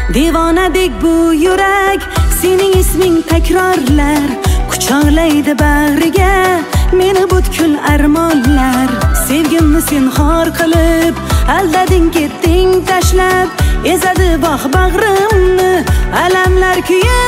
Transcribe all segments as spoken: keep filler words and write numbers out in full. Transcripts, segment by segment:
Devonadek bu yurak sening isming takrorlar, quchoqlaydi bag'riga meni butkul armonlar. Sevgimni sen xor qilib aldading, ketding tashlab, ezadi bog' bag'rimni alamlar keyin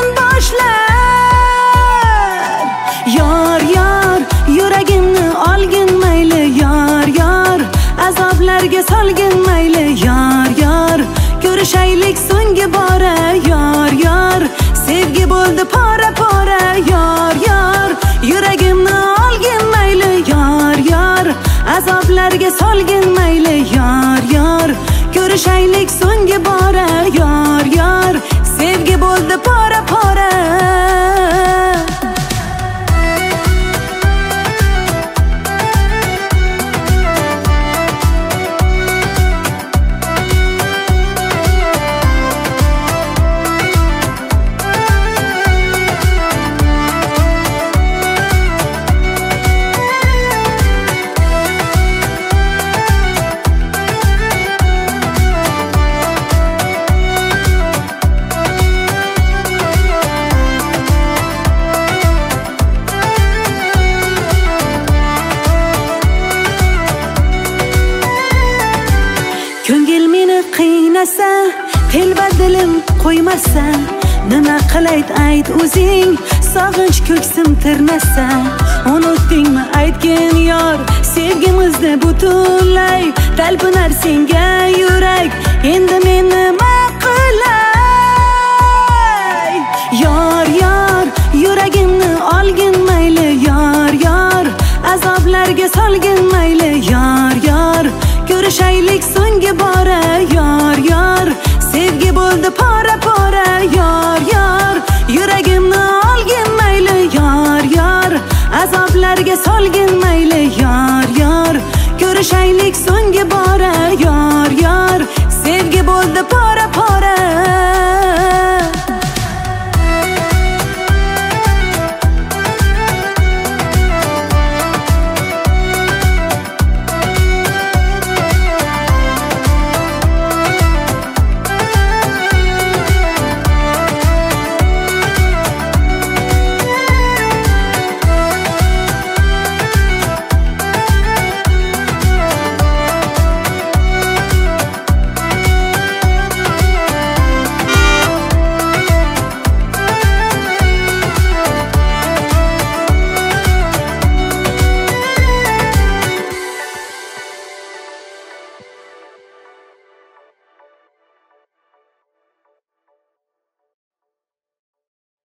boshlar. Yor yor yuragimni olgin mayli, yor yor azoblarga solgin mayli, yor yor ko'rishaylik so'nggi bora, yor yor sevgi bo'ldi pora pora, yor yor yuragimni olgin mayli, yor yor azoblarga solgin mayli, yor yor ko'rishaylik so'nggi bora, yor yor sevgi bo'ldi pora pora. Ko'ngil meni qiynasa, telba dilim qo'ymasa, nima qilayt ayt o'zing, sog'inch ko'ksim tirnasa. Unutdingmi aytgin yor, sevgimizni butunlay, talpinar senga yurak, endi men nima qilay? Yor yor yuragimni olgin mayli, yor yor azoblarga solgin mayli, yor yor ko'rishaylik so'nggi bora, yor yor sevgi bo'ldi pora pora, yor yor yuragimni olgin mayli, yor yor azoblarga solgin mayli, yor yor ko'rishaylik so'nggi bora, yor